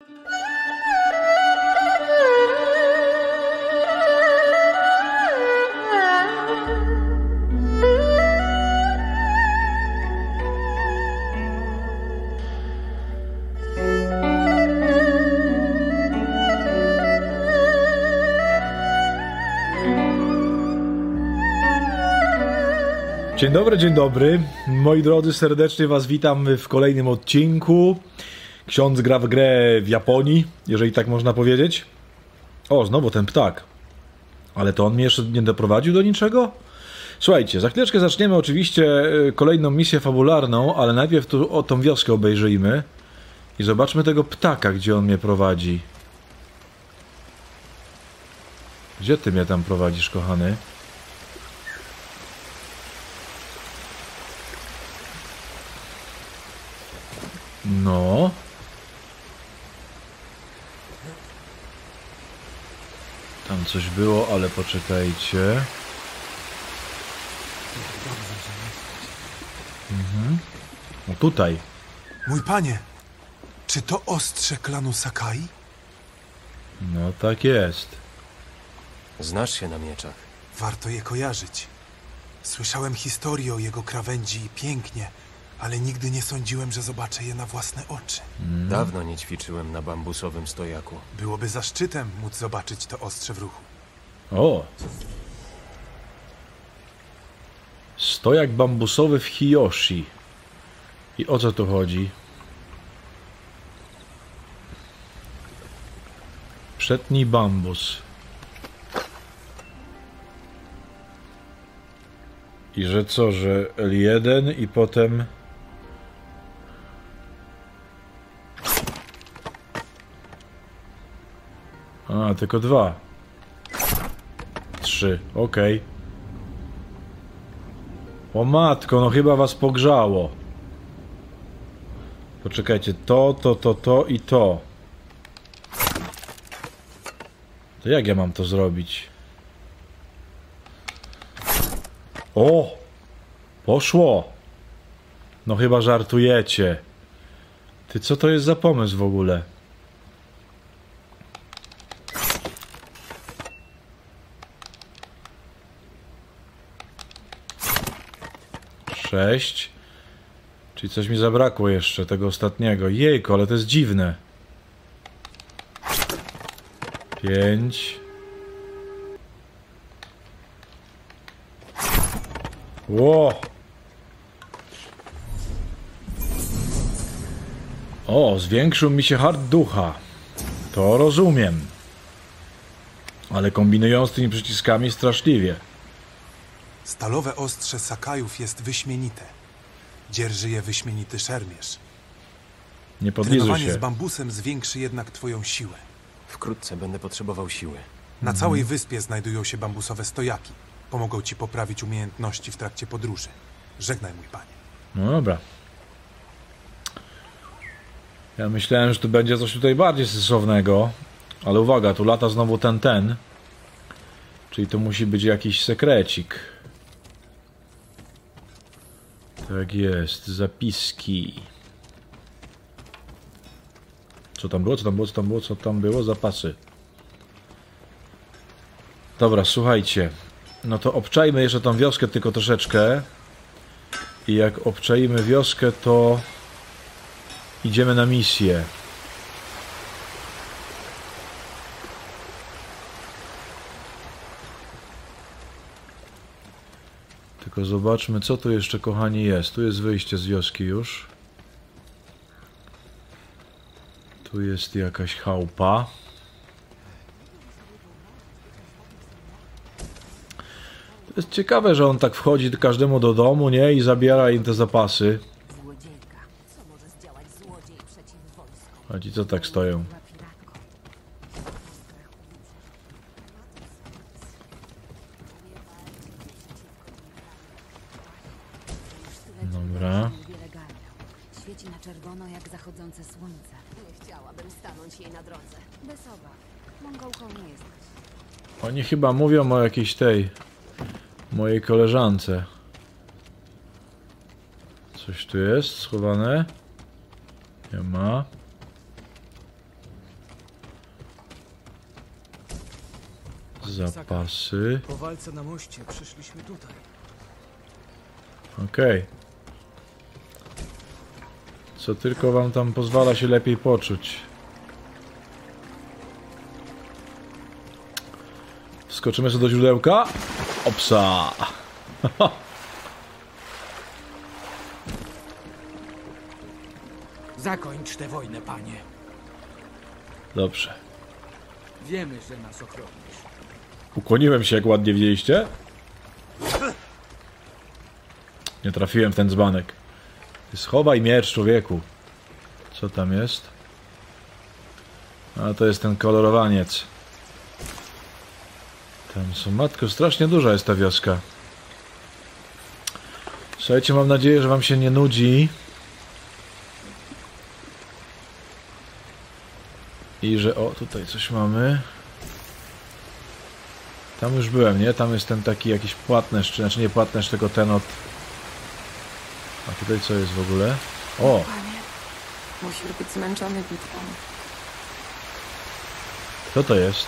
Dzień dobry, moi drodzy, serdecznie was witam w kolejnym odcinku. Ksiądz gra w grę w Japonii, jeżeli tak można powiedzieć. O, znowu ten ptak. Ale to on mnie jeszcze nie doprowadził do niczego? Słuchajcie, za chwileczkę zaczniemy oczywiście kolejną misję fabularną, ale najpierw tu tą wioskę obejrzyjmy i zobaczmy tego ptaka, gdzie on mnie prowadzi. Gdzie ty mnie tam prowadzisz, kochany? No. Tam coś było, ale poczekajcie. O, tutaj. Mój panie, czy to ostrze klanu Sakai? No tak jest. Znasz się na mieczach. Warto je kojarzyć. Słyszałem historię o jego krawędzi i pięknie, ale nigdy nie sądziłem, że zobaczę je na własne oczy. Dawno nie ćwiczyłem na bambusowym stojaku. Byłoby zaszczytem móc zobaczyć to ostrze w ruchu. O! Stojak bambusowy w Hiyoshi. I o co tu chodzi? Przetnij bambus. I że co, że L1 i potem... A, tylko 2. 3, okej. O matko, no chyba was pogrzało. Poczekajcie, to i to. To jak ja mam to zrobić? O! Poszło! No chyba żartujecie. Ty, co to jest za pomysł w ogóle? Sześć. Czyli coś mi zabrakło jeszcze, tego ostatniego. Jejku, ale to jest dziwne. 5. Ło! O, zwiększył mi się hard ducha. To rozumiem. Ale kombinują z tymi przyciskami straszliwie. Stalowe ostrze Sakajów jest wyśmienite. Dzierży je wyśmienity szermierz. Nie podlizuj Trenowanie się. z bambusem zwiększy jednak twoją siłę. Wkrótce będę potrzebował siły. Na całej wyspie znajdują się bambusowe stojaki. Pomogą ci poprawić umiejętności w trakcie podróży. Żegnaj, mój panie. No dobra. Ja myślałem, że tu będzie coś tutaj bardziej sensownego. Ale uwaga, tu lata znowu ten. Czyli to musi być jakiś sekrecik. Tak jest, zapiski. Co tam było? Zapasy. Dobra, słuchajcie. No to obczajmy jeszcze tą wioskę tylko troszeczkę. I jak obczaimy wioskę, to idziemy na misję. Tylko zobaczmy, co tu jeszcze, kochani, jest. Tu jest wyjście z wioski już. Tu jest jakaś chałupa. To jest ciekawe, że on tak wchodzi każdemu do domu, nie? I zabiera im te zapasy. A ci co tak stoją? Dobra. Świeci na czerwono jak zachodzące słońce. Nie chciałabym stanąć jej na drodze. Bez obaw. Mongolką nie jesteś. Oni chyba mówią o jakiejś tej mojej koleżance. Coś tu jest schowane? Nie ma. Zapasy. Po walce na moście przyszliśmy tutaj. Okej. Co tylko wam tam pozwala się lepiej poczuć. Wskoczymy sobie do źródełka. Opsa! Zakończ tę wojnę, panie. Dobrze. Wiemy, że nas ochronisz. Ukłoniłem się, jak ładnie widzieliście. Nie trafiłem w ten dzbanek. Schowaj miecz, człowieku. Co tam jest? A to jest ten kolorowaniec. Tam są, matko, strasznie duża jest ta wioska. Słuchajcie, mam nadzieję, że wam się nie nudzi. I że, o, tutaj coś mamy. Tam już byłem, nie? Tam jest ten taki jakiś płatnerz, znaczy nie płatnerz, tylko ten od... A tutaj co jest w ogóle? O! Panie, musisz być zmęczony bitwą. Co to jest?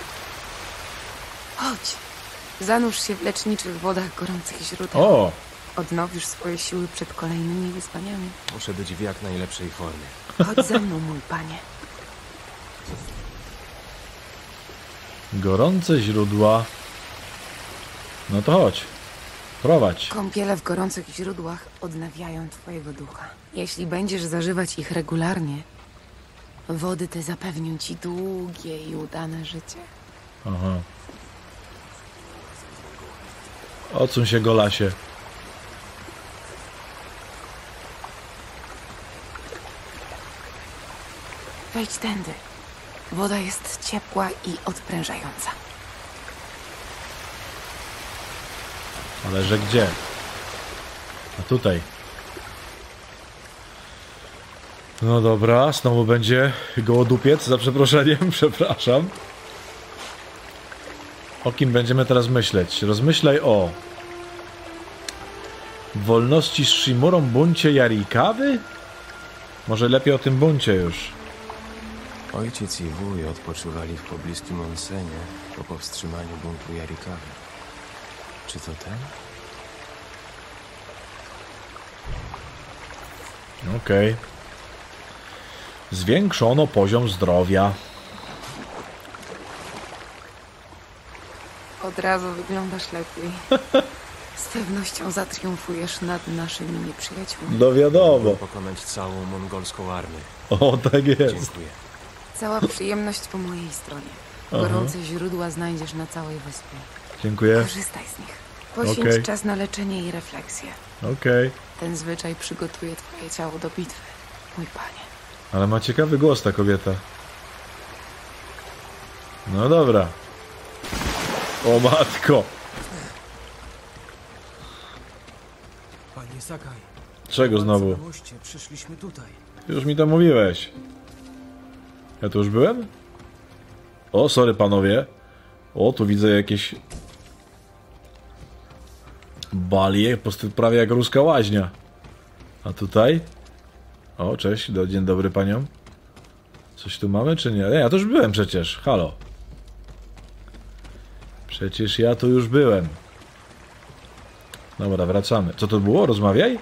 Chodź. Zanurz się w leczniczych wodach gorących źródeł. O! Odnowisz swoje siły przed kolejnymi wyzwaniami. Muszę być w jak najlepszej formie. Chodź ze mną, mój panie. Gorące źródła. No to chodź. Prowadź. Kąpiele w gorących źródłach odnawiają twojego ducha. Jeśli będziesz zażywać ich regularnie, wody te zapewnią ci długie i udane życie. Aha. Odsuń się, Golasie. Wejdź tędy. Woda jest ciepła i odprężająca. Ale że gdzie? A tutaj. No dobra, znowu będzie gołodupiec, za przeproszeniem, przepraszam. O kim będziemy teraz myśleć? Rozmyślaj o wolności z Shimurą, buncie Jarikawy? Może lepiej o tym buncie już. Ojciec i wuj odpoczywali w pobliskim onsenie po powstrzymaniu buntu Jarikawy. Czy to ten? Okej. Zwiększono poziom zdrowia. Od razu wyglądasz lepiej. Z pewnością zatriumfujesz nad naszymi nieprzyjaciółmi. No wiadomo. Mógłbym pokonać całą mongolską armię. O, tak jest. Dziękuję. Cała przyjemność po mojej stronie. Gorące źródła znajdziesz na całej wyspie. Dziękuję. Korzystaj z nich. Poświęć Okej. czas na leczenie i refleksję. Okej. Ten zwyczaj przygotuje twoje ciało do bitwy, mój panie. Ale ma ciekawy głos ta kobieta. No dobra. O matko. Panie Sakaj. Czego po walce znowu? na moście przyszliśmy tutaj. Już mi to mówiłeś. Ja tu już byłem? O, sorry panowie. O, tu widzę jakieś balie, prawie jak ruska łaźnia. A tutaj? O, cześć, dzień dobry paniom. Coś tu mamy, czy nie? Nie, ja tu już byłem przecież, halo. Przecież ja tu już byłem. Dobra, wracamy. Co to było? Rozmawiaj?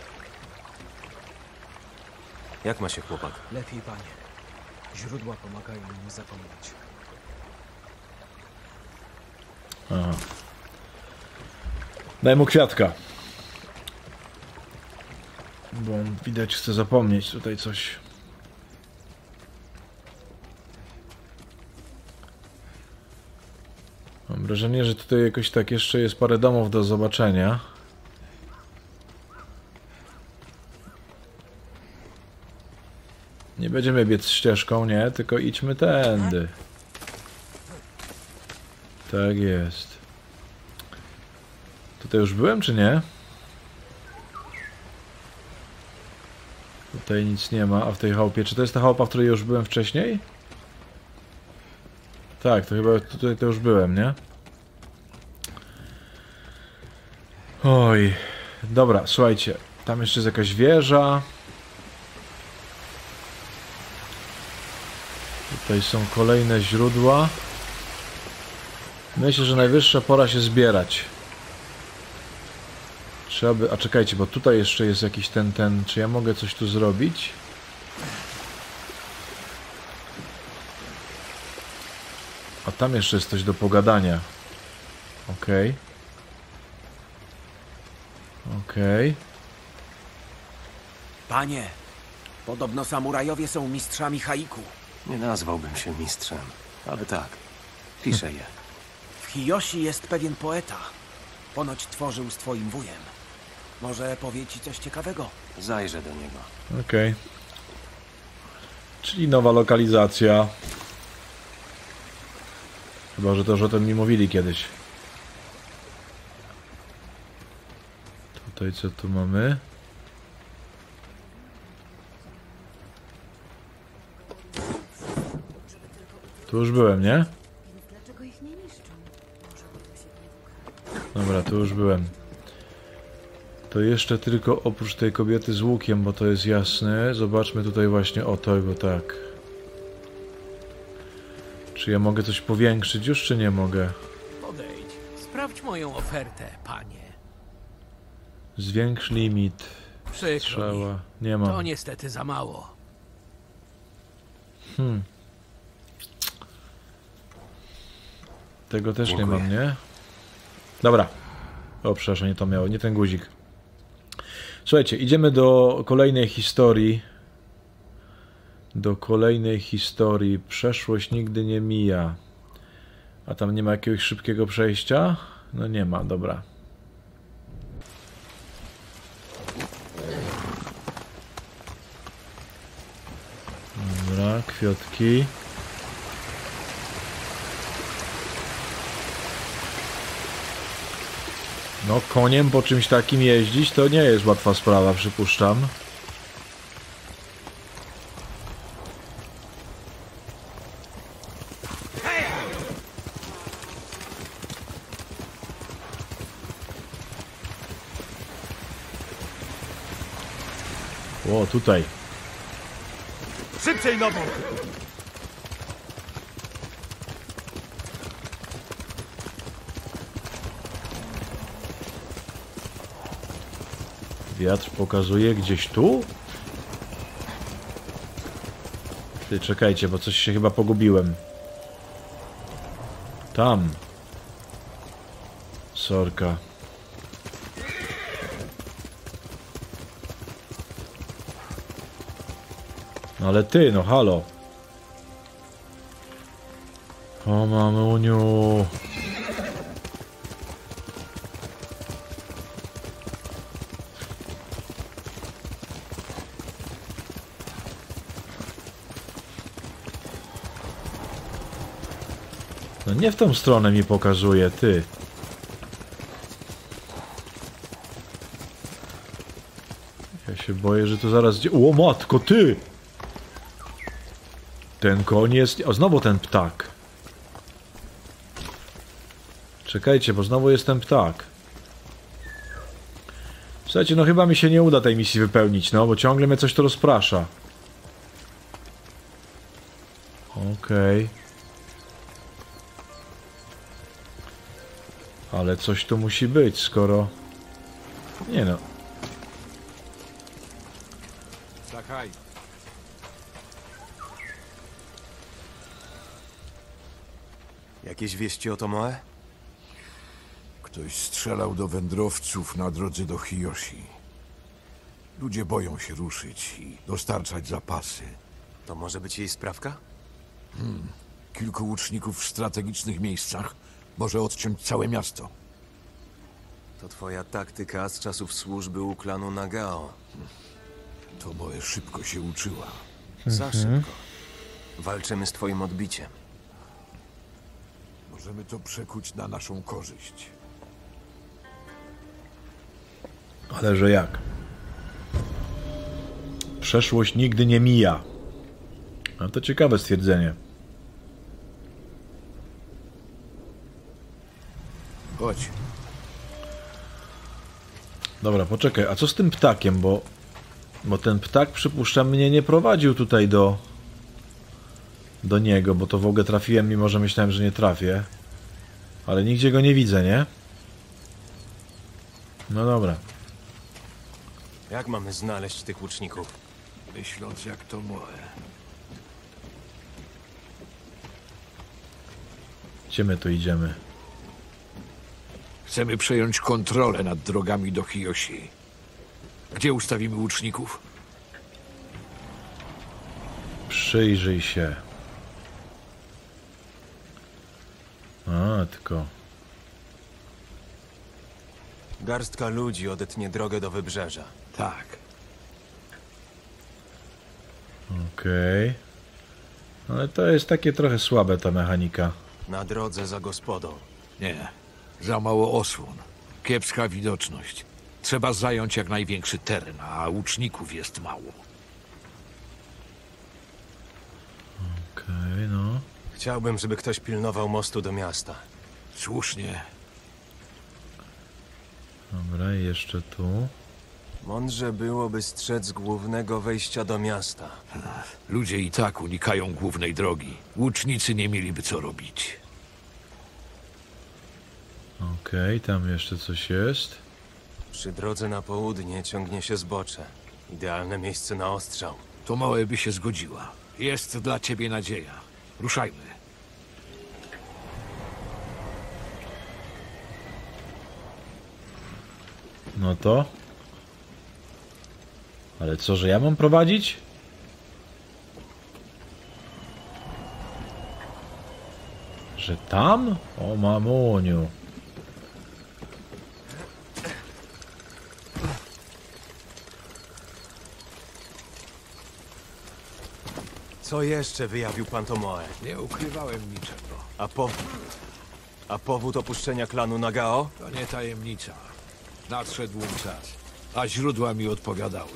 Jak ma się chłopak? Lepiej, panie. Źródła pomagają mi nie zapomnieć. Aha. Daj mu kwiatka. Bo on widać chce zapomnieć tutaj coś. Mam wrażenie, że tutaj jakoś tak jeszcze jest parę domów do zobaczenia. Nie będziemy biec ścieżką, nie, tylko idźmy tędy. Tak jest. Tutaj już byłem, czy nie? Tutaj nic nie ma, a w tej chałupie... Czy to jest ta chałupa, w której już byłem wcześniej? Tak, to chyba tutaj to już byłem, nie? Oj. Dobra, słuchajcie. Tam jeszcze jest jakaś wieża. Tutaj są kolejne źródła. Myślę, że najwyższa pora się zbierać. Trzeba by... A czekajcie, bo tutaj jeszcze jest jakiś ten... Czy ja mogę coś tu zrobić? A tam jeszcze jest coś do pogadania. Okej. Okej. Panie, podobno samurajowie są mistrzami haiku. Nie nazwałbym się mistrzem, ale tak. Piszę je. W Hiyoshi jest pewien poeta. Ponoć tworzył z twoim wujem. Może powie ci coś ciekawego? Zajrzę do niego. Okej. Czyli nowa lokalizacja. Chyba, że to już o tym mi mówili kiedyś. Tutaj co tu mamy? Tu już byłem, nie? Dlaczego ich nie niszczą? Może bo tu się nie ukradł. Dobra, tu już byłem. To jeszcze tylko oprócz tej kobiety z łukiem, bo to jest jasne. Zobaczmy tutaj właśnie o to, bo tak. Czy ja mogę coś powiększyć już, czy nie mogę? Podejdź. Sprawdź moją ofertę, panie. Zwiększ limit. Przykro mi. Strzała. Nie mam. To niestety za mało. Tego też Dziękuję. nie mam, nie? Dobra. O, przepraszam, nie to miało, nie ten guzik. Słuchajcie, idziemy do kolejnej historii. Do kolejnej historii. Przeszłość nigdy nie mija. A tam nie ma jakiegoś szybkiego przejścia? No nie ma, dobra. Dobra, kwiatki. No, koniem po czymś takim jeździć to nie jest łatwa sprawa, przypuszczam. O, tutaj. Szybciej nogą! Wiatr pokazuje gdzieś tu? Ty, czekajcie, bo coś się chyba pogubiłem. Tam. Sorka. No ale ty, no halo. O mamuniu. No nie w tą stronę mi pokazuje, ty. Ja się boję, że to zaraz... O matko, ty! Ten koń jest... O, znowu ten ptak. Czekajcie, bo znowu jest ten ptak. Słuchajcie, no chyba mi się nie uda tej misji wypełnić, no, bo ciągle mnie coś to rozprasza. Okej. Ale coś tu musi być, skoro... Nie no. Sakai, Jakieś wieści o Tomoe? Ktoś strzelał do wędrowców na drodze do Hiyoshi. Ludzie boją się ruszyć i dostarczać zapasy. To może być jej sprawka? Kilku łuczników w strategicznych miejscach może odciąć całe miasto. To twoja taktyka z czasów służby u klanu Nagao. To moje szybko się uczyła. Za szybko. Walczymy z twoim odbiciem. Możemy to przekuć na naszą korzyść. Ale że jak? Przeszłość nigdy nie mija. No to ciekawe stwierdzenie. Chodź. Dobra, poczekaj, a co z tym ptakiem, bo ten ptak, przypuszczam, mnie nie prowadził tutaj do niego, bo to w ogóle trafiłem, mimo że myślałem, że nie trafię. Ale nigdzie go nie widzę, nie? No dobra. Jak mamy znaleźć tych łuczników? Myśląc jak to moje. Gdzie my tu idziemy? Chcemy przejąć kontrolę nad drogami do Hiyoshi. Gdzie ustawimy łuczników? Przyjrzyj się. A, tylko... Garstka ludzi odetnie drogę do wybrzeża. Tak. Okej. Ale to jest takie trochę słabe ta mechanika. Na drodze za gospodą. Nie. Za mało osłon. Kiepska widoczność. Trzeba zająć jak największy teren, a łuczników jest mało. Okej, no. Chciałbym, żeby ktoś pilnował mostu do miasta. Słusznie. Dobra, i jeszcze tu. Mądrze byłoby strzec głównego wejścia do miasta. Ludzie i tak unikają głównej drogi. Łucznicy nie mieliby co robić. Okej, tam jeszcze coś jest. Przy drodze na południe ciągnie się zbocze. Idealne miejsce na ostrzał. To małe by się zgodziła. Jest dla ciebie nadzieja. Ruszajmy. No to... Ale co, że ja mam prowadzić? Że tam? O mamuniu. Co jeszcze wyjawił pan Tomoe? Nie ukrywałem niczego. A powód opuszczenia klanu Nagao? To nie tajemnica. Nadszedł czas, a źródła mi odpowiadały.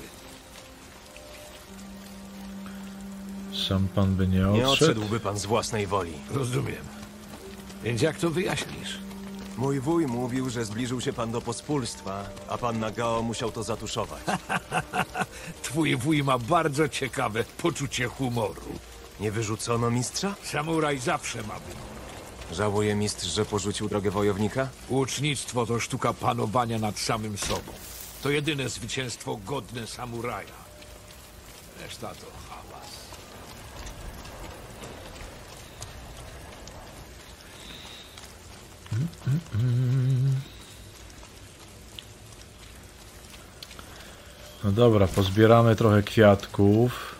Sam pan by nie Nie odszedł? odszedłby pan z własnej woli. Rozumiem. Więc jak to wyjaśnisz? Mój wuj mówił, że zbliżył się pan do pospólstwa, a pan Nagao musiał to zatuszować. Twój wuj ma bardzo ciekawe poczucie humoru. Nie wyrzucono mistrza? Samuraj zawsze ma humor. Żałuje mistrz, że porzucił drogę wojownika? Łucznictwo to sztuka panowania nad samym sobą. To jedyne zwycięstwo godne samuraja. Reszta to hałas. No dobra, pozbieramy trochę kwiatków.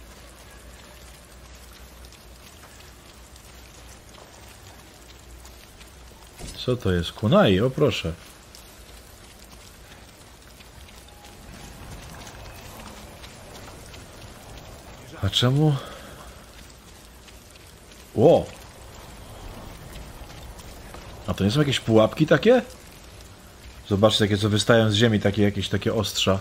Co to jest? Kunai, o proszę. A czemu? Ło! A to nie są jakieś pułapki takie? Zobaczcie, takie co wystają z ziemi, takie jakieś takie ostrza.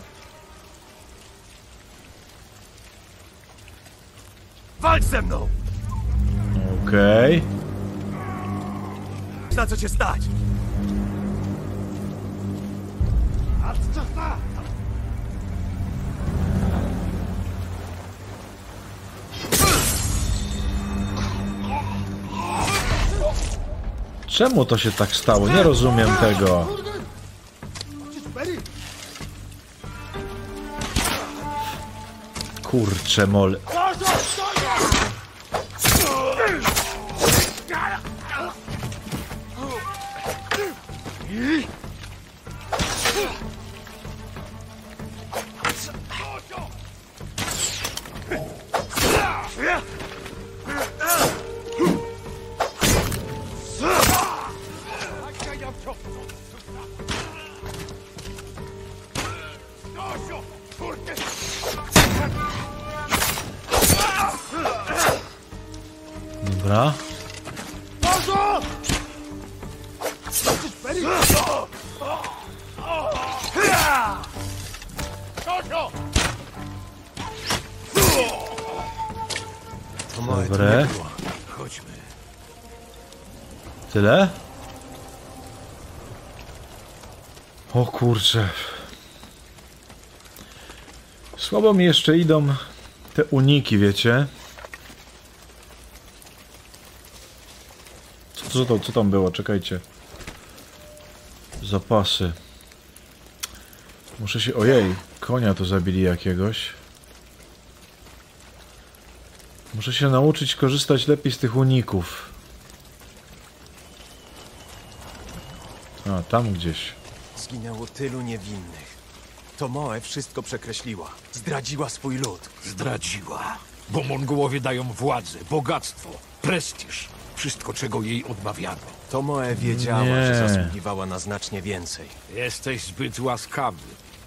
Walcz ze mną! Okej. Na co cię stać? Czemu to się tak stało? Nie rozumiem tego. Kurczę mol... Dobra. Dobre. Chodźmy. Tyle? O kurczę. Słabo mi jeszcze idą te uniki, wiecie? Co tam było? Czekajcie. Zapasy. Muszę się... Ojej, konia tu zabili jakiegoś. Muszę się nauczyć korzystać lepiej z tych uników. A, tam gdzieś. Zginęło tylu niewinnych. Tomoe wszystko przekreśliła. Zdradziła swój lud. Zdradziła. Bo Mongołowie dają władzę, bogactwo, prestiż. Wszystko, czego jej odmawiano. Tomoe wiedziała, Nie. że zasługiwała na znacznie więcej. Jesteś zbyt łaskawy.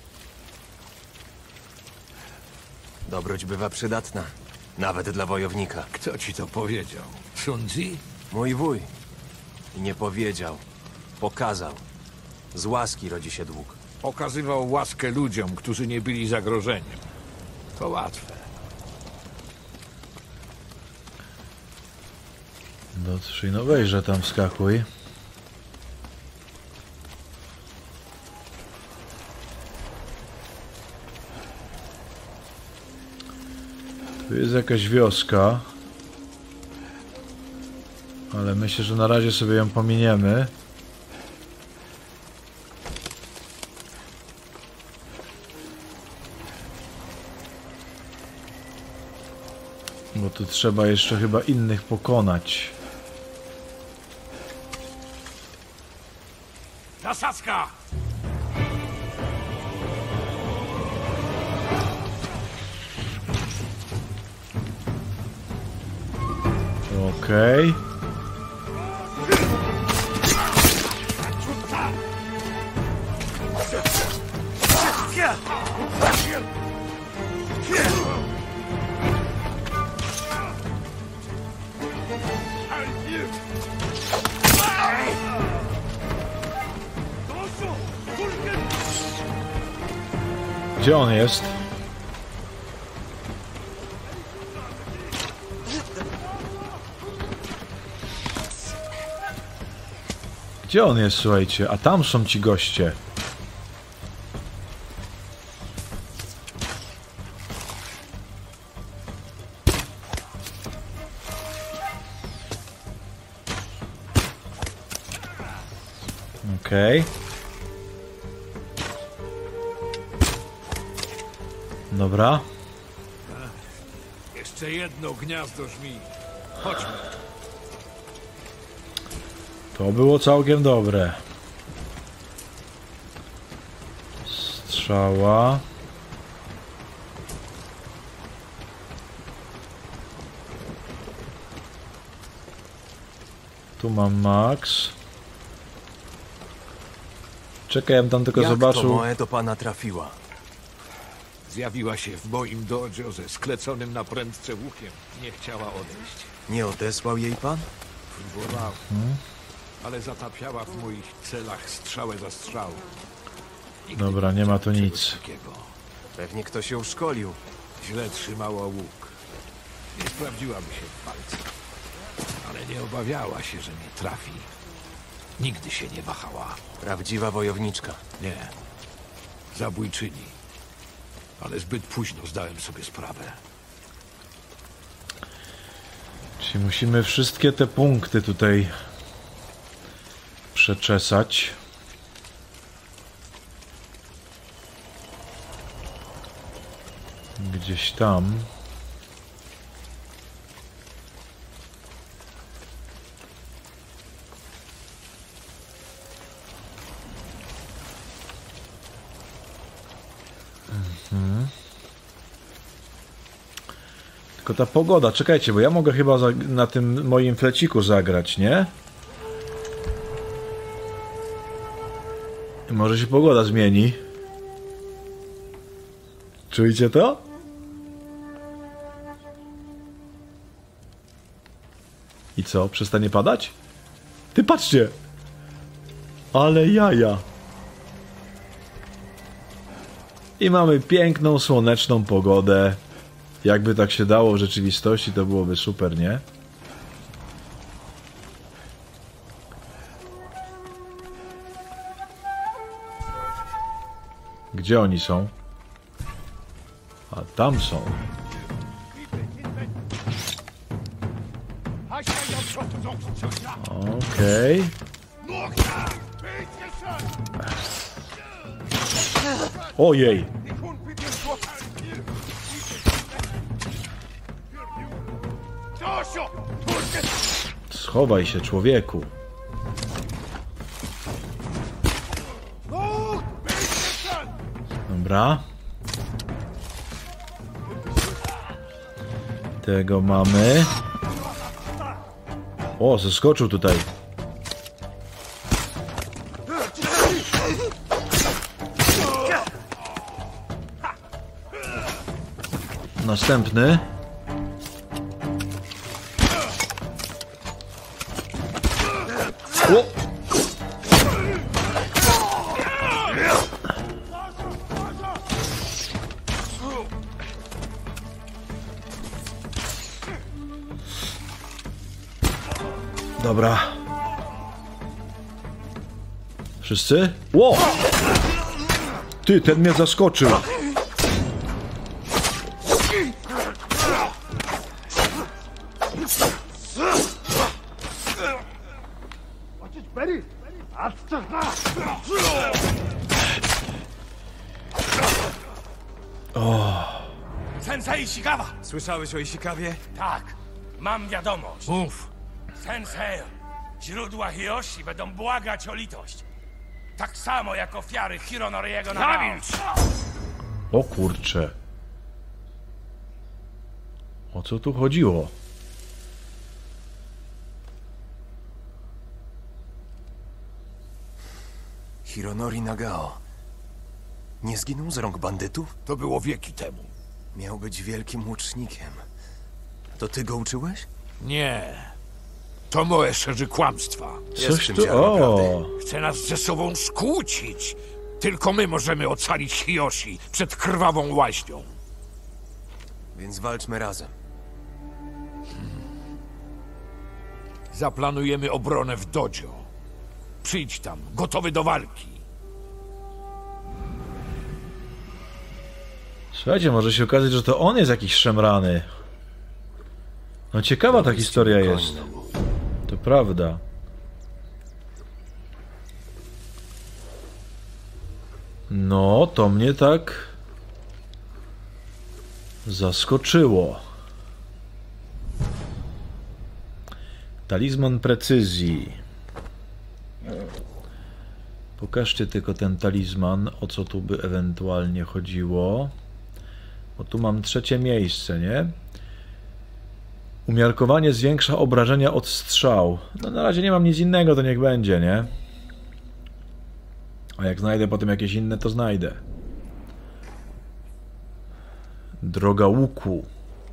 Dobroć bywa przydatna. Nawet dla wojownika. Kto ci to powiedział? Sun-Zi? Mój wuj. I nie powiedział. Pokazał. Z łaski rodzi się dług. Okazywał łaskę ludziom, którzy nie byli zagrożeniem. To łatwe. Dotrzyj, no wejrze tam, wskakuj. Tu jest jakaś wioska. Ale myślę, że na razie sobie ją pominiemy. Bo tu trzeba jeszcze chyba innych pokonać. Zasadzka! Okej. Gdzie on jest? Gdzie on jest, słuchajcie? A tam są ci goście. Okej. Dobra. Jeszcze jedno gniazdo żmij. Chodźmy. To było całkiem dobre. Strzała. Tu mam max. Czekaj, ja bym tam tylko Jak zobaczył. Tomoe do pana trafiła? Zjawiła się w moim dojo ze skleconym na prędce łukiem. Nie chciała odejść. Nie odesłał jej pan? Próbowała, ale zatapiała w moich celach strzałę za strzałą. Nigdy Dobra, nie ma tu czegoś nic. takiego. Pewnie ktoś ją szkolił. Źle trzymała łuk. Nie sprawdziłaby się w walce. Ale nie obawiała się, że mnie trafi. Nigdy się nie wahała. Prawdziwa wojowniczka. Nie. Zabójczyni. Ale zbyt późno zdałem sobie sprawę. Czyli musimy wszystkie te punkty tutaj przeczesać. Gdzieś tam. Tylko ta pogoda, czekajcie, bo ja mogę chyba na tym moim fleciku zagrać, nie? Może się pogoda zmieni. Czujcie to? I co? Przestanie padać? Ty patrzcie! Ale jaja! I mamy piękną, słoneczną pogodę. Jakby tak się dało w rzeczywistości, to byłoby super, nie? Gdzie oni są? A tam są. Okej. Ojej. Schowaj się, człowieku. Dobra. Tego mamy. O, zeskoczył tutaj. Następny. O! Dobra. Wszyscy? Ło! Ty, ten mnie zaskoczył. Sensei Ishikawa! Słyszałeś o Ishikawie? Tak, mam wiadomość. Mów. Sensei, źródła Hiyoshi będą błagać o litość. Tak samo jak ofiary Hironoriego na O kurcze. O co tu chodziło? Hironori Nagao. Nie zginął z rąk bandytów? To było wieki temu. Miał być wielkim łucznikiem. To ty go uczyłeś? Nie. To Moe szerzy kłamstwa. Jest w Coś tym tu... ziarno prawdy. O! Chce nas ze sobą skłócić. Tylko my możemy ocalić Hiyoshi przed krwawą łaźnią. Więc walczmy razem. Zaplanujemy obronę w dojo. Przyjdź tam, gotowy do walki. Słuchajcie, może się okazać, że to on jest jakiś szemrany. No ciekawa ta historia jest. To prawda. No, to mnie tak zaskoczyło. Talizman precyzji. Pokażcie tylko ten talizman, o co tu by ewentualnie chodziło. Bo tu mam 3. miejsce, nie? Umiarkowanie zwiększa obrażenia od strzał. No na razie nie mam nic innego, to niech będzie, nie? A jak znajdę potem jakieś inne, to znajdę. Droga łuku.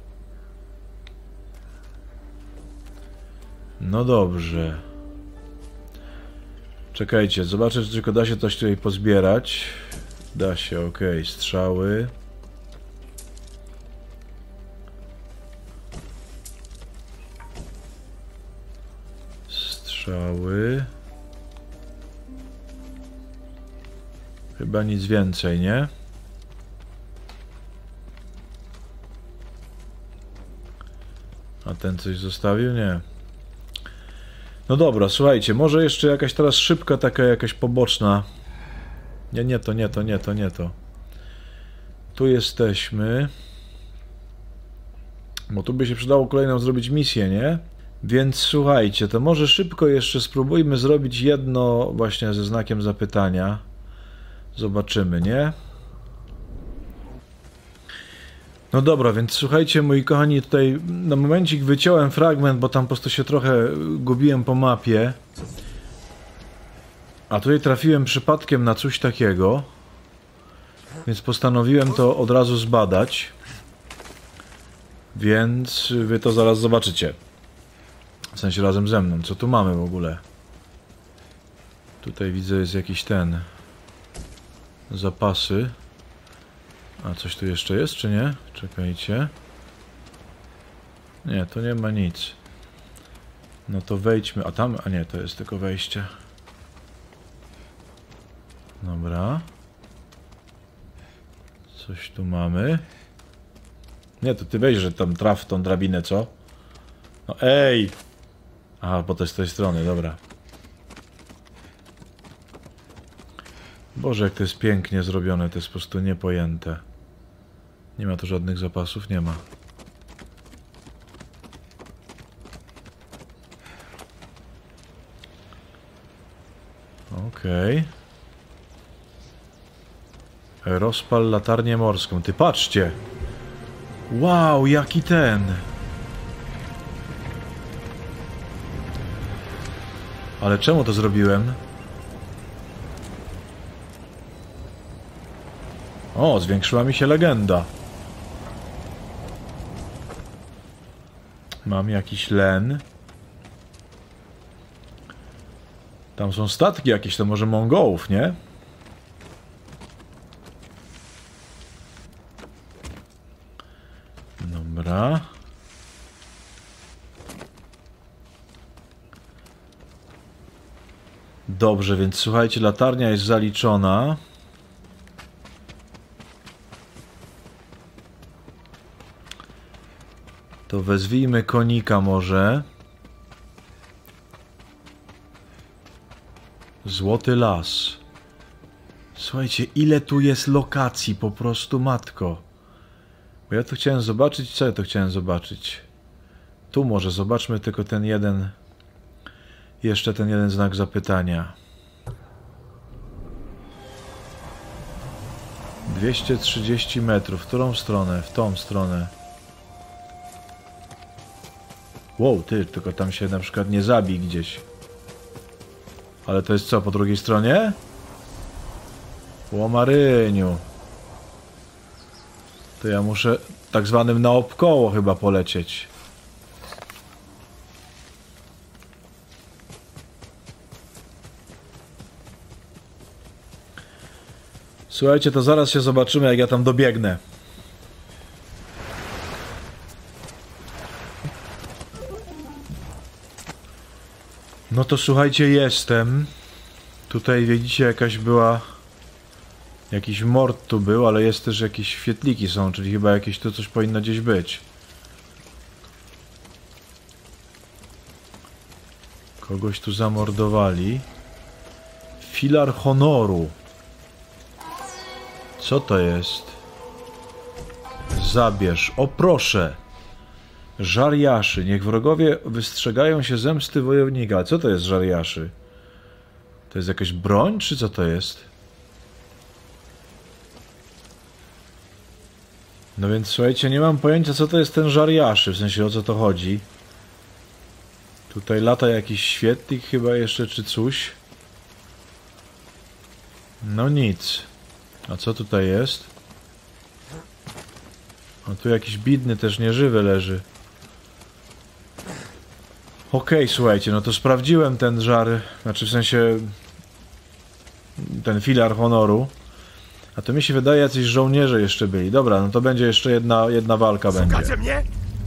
No dobrze. Czekajcie, zobaczę, czy tylko da się coś tutaj pozbierać. Da się, ok. Strzały. Strzały. Chyba nic więcej, nie? A ten coś zostawił? Nie. No dobra, słuchajcie, może jeszcze jakaś teraz szybka, taka jakaś poboczna. Nie to. Tu jesteśmy. Bo tu by się przydało kolejną zrobić misję, nie? Więc słuchajcie, to może szybko jeszcze spróbujmy zrobić jedno właśnie ze znakiem zapytania. Zobaczymy, nie? No dobra, więc słuchajcie, moi kochani, tutaj na momencik wyciąłem fragment, bo tam po prostu się trochę gubiłem po mapie. A tutaj trafiłem przypadkiem na coś takiego. Więc postanowiłem to od razu zbadać. Więc wy to zaraz zobaczycie. W sensie razem ze mną. Co tu mamy w ogóle? Tutaj widzę jest jakiś ten... Zapasy. A coś tu jeszcze jest, czy nie? Czekajcie. Nie, tu nie ma nic. No to wejdźmy. A tam... A nie, to jest tylko wejście. Dobra. Coś tu mamy. Nie, to ty weź, że tam traf w tą drabinę, co? No ej! Aha, bo to jest z tej strony, dobra. Boże, jak to jest pięknie zrobione, to jest po prostu niepojęte. Nie ma tu żadnych zapasów, nie ma. Okej. Rozpal latarnię morską. Ty patrzcie! Wow, jaki ten! Ale czemu to zrobiłem? O, zwiększyła mi się legenda. Mam jakiś len. Tam są statki jakieś, to może Mongołów, nie? Dobra. Dobrze, więc słuchajcie, latarnia jest zaliczona. To wezwijmy konika może. Złoty las. Słuchajcie, ile tu jest lokacji, po prostu matko. Bo ja tu chciałem zobaczyć, co ja tu chciałem zobaczyć? Tu może zobaczmy tylko ten jeden, jeszcze ten jeden znak zapytania. 230 metrów, w którą stronę? W tą stronę. Wow, ty, tylko tam się na przykład nie zabij gdzieś. Ale to jest co, po drugiej stronie? Łomaryniu. To ja muszę tak zwanym naokoło chyba polecieć. Słuchajcie, to zaraz się zobaczymy, jak ja tam dobiegnę. No to słuchajcie, jestem. Tutaj widzicie, jakaś była... Jakiś mord tu był, ale jest też jakieś świetliki są, czyli chyba jakieś tu coś powinno gdzieś być. Kogoś tu zamordowali. Filar honoru. Co to jest? Zabierz. O proszę. Żariaszy. Niech wrogowie wystrzegają się zemsty wojownika. Co to jest żariaszy? To jest jakaś broń, czy co to jest? No więc słuchajcie, nie mam pojęcia, co to jest ten żariaszy, w sensie o co to chodzi. Tutaj lata jakiś świetlik chyba jeszcze, czy coś. No nic. A co tutaj jest? O, tu jakiś bidny też nieżywy leży. Okej, słuchajcie, no to sprawdziłem ten żar, znaczy w sensie ten filar honoru. A to mi się wydaje, jacyś żołnierze jeszcze byli. Dobra, no to będzie jeszcze jedna walka będzie. Szukacie mnie?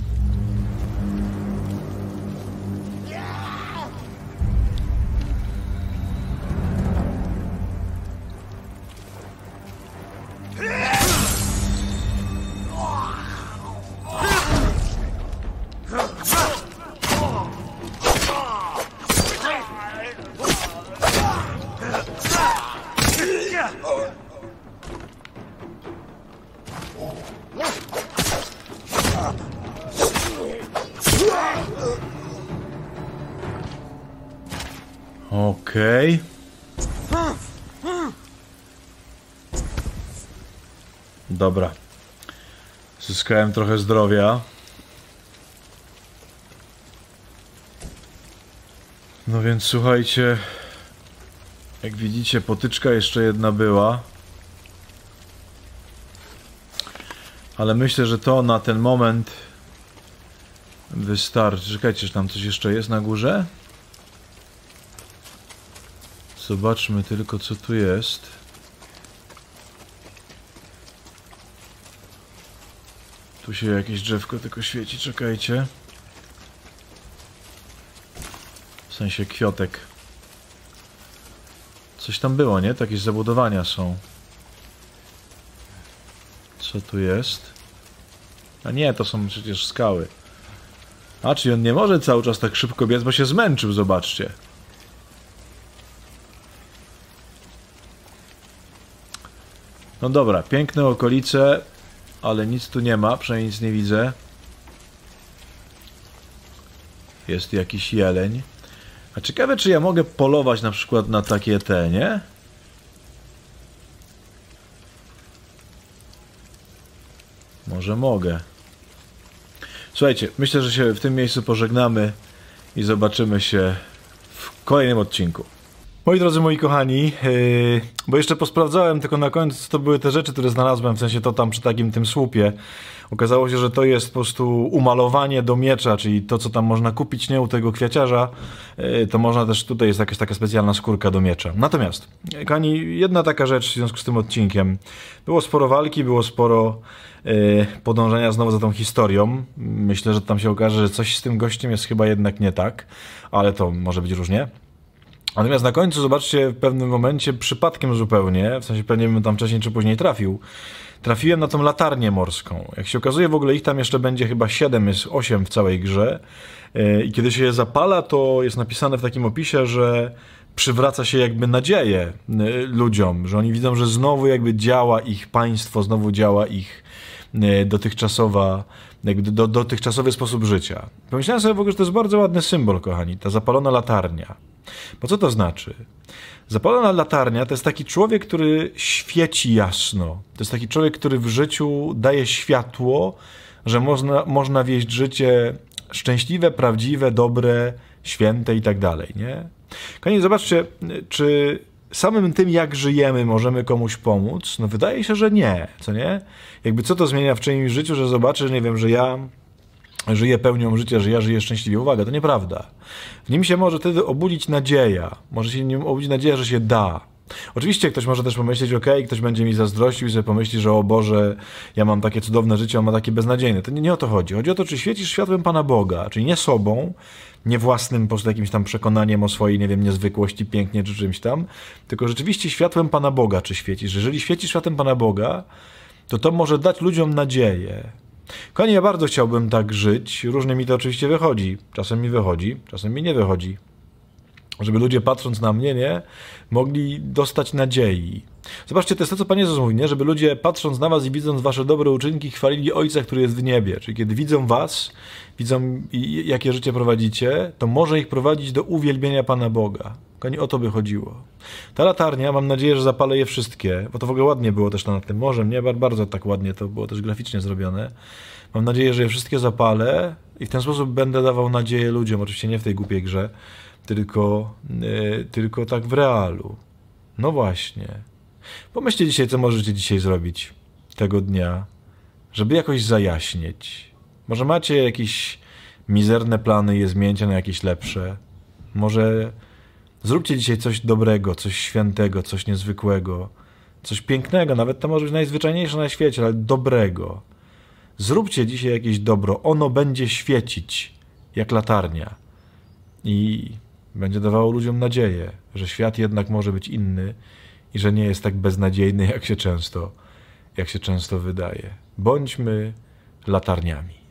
Okej. Dobra. Zyskałem trochę zdrowia. No więc słuchajcie, jak widzicie, potyczka jeszcze jedna była. Ale myślę, że to na ten moment wystarczy. Czekajcie, czy tam coś jeszcze jest na górze? Zobaczmy tylko, co tu jest. Tu się jakieś drzewko tylko świeci, czekajcie. W sensie kwiotek. Coś tam było, nie? To jakieś zabudowania są. Co tu jest? A nie, to są przecież skały. A, czyli on nie może cały czas tak szybko biec, bo się zmęczył, zobaczcie. No dobra, piękne okolice, ale nic tu nie ma, przynajmniej nic nie widzę. Jest jakiś jeleń. A ciekawe, czy ja mogę polować na przykład na takie te, nie? Może mogę. Słuchajcie, myślę, że się w tym miejscu pożegnamy i zobaczymy się w kolejnym odcinku. Moi drodzy, moi kochani, bo jeszcze posprawdzałem tylko na końcu, co to były te rzeczy, które znalazłem, w sensie to tam przy takim tym słupie. Okazało się, że to jest po prostu umalowanie do miecza, czyli to, co tam można kupić, nie, u tego kwiaciarza, to można też, tutaj jest jakaś taka specjalna skórka do miecza. Natomiast, kochani, jedna taka rzecz w związku z tym odcinkiem. Było sporo walki, było sporo podążania znowu za tą historią. Myślę, że tam się okaże, że coś z tym gościem jest chyba jednak nie tak, ale to może być różnie. Natomiast na końcu, zobaczcie, w pewnym momencie, przypadkiem zupełnie, w sensie pewnie bym tam wcześniej czy później trafiłem na tą latarnię morską. Jak się okazuje, w ogóle ich tam jeszcze będzie chyba 7, jest 8 w całej grze. I kiedy się je zapala, to jest napisane w takim opisie, że przywraca się jakby nadzieję ludziom, że oni widzą, że znowu jakby działa ich państwo, znowu działa ich dotychczasowy sposób życia. Pomyślałem sobie w ogóle, że to jest bardzo ładny symbol, kochani, ta zapalona latarnia. Bo co to znaczy? Zapalona latarnia to jest taki człowiek, który świeci jasno. To jest taki człowiek, który w życiu daje światło, że można wieść życie szczęśliwe, prawdziwe, dobre, święte i tak dalej, nie? Kochani, zobaczcie, czy samym tym, jak żyjemy, możemy komuś pomóc? No wydaje się, że nie, co nie? Jakby co to zmienia w czyimś życiu, że zobaczysz, nie wiem, że ja żyję pełnią życia, że ja żyję szczęśliwie. Uwaga, to nieprawda. W nim się może wtedy obudzić nadzieja. Może się w nim obudzić nadzieja, że się da. Oczywiście ktoś może też pomyśleć, ktoś będzie mi zazdrościł i sobie pomyśli, że o Boże, ja mam takie cudowne życie, on ma takie beznadziejne. To nie o to chodzi. Chodzi o to, czy świecisz światłem Pana Boga, czyli nie sobą, nie własnym po prostu jakimś tam przekonaniem o swojej, nie wiem, niezwykłości, pięknie czy czymś tam, tylko rzeczywiście światłem Pana Boga czy świecisz. Jeżeli świecisz światłem Pana Boga, to może dać ludziom nadzieję. Kochani, ja bardzo chciałbym tak żyć. Różnie mi to oczywiście wychodzi. Czasem mi wychodzi, czasem mi nie wychodzi. Żeby ludzie, patrząc na mnie, nie, mogli dostać nadziei. Zobaczcie, to jest to, co Pan Jezus mówi, nie? Żeby ludzie, patrząc na was i widząc wasze dobre uczynki, chwalili Ojca, który jest w niebie. Czyli kiedy widzą was, widzą, jakie życie prowadzicie, to może ich prowadzić do uwielbienia Pana Boga. Kochani, o to by chodziło. Ta latarnia, mam nadzieję, że zapalę je wszystkie, bo to w ogóle ładnie było też nad tym morzem, nie? Bardzo tak ładnie to było też graficznie zrobione. Mam nadzieję, że je wszystkie zapalę i w ten sposób będę dawał nadzieję ludziom. Oczywiście nie w tej głupiej grze, tylko tak w realu. No właśnie. Pomyślcie dzisiaj, co możecie dzisiaj zrobić tego dnia, żeby jakoś zajaśnieć. Może macie jakieś mizerne plany i je zmieńcie na jakieś lepsze. Może zróbcie dzisiaj coś dobrego, coś świętego, coś niezwykłego, coś pięknego, nawet to może być najzwyczajniejsze na świecie, ale dobrego. Zróbcie dzisiaj jakieś dobro. Ono będzie świecić jak latarnia i będzie dawało ludziom nadzieję, że świat jednak może być inny i że nie jest tak beznadziejny, jak się często wydaje. Bądźmy latarniami.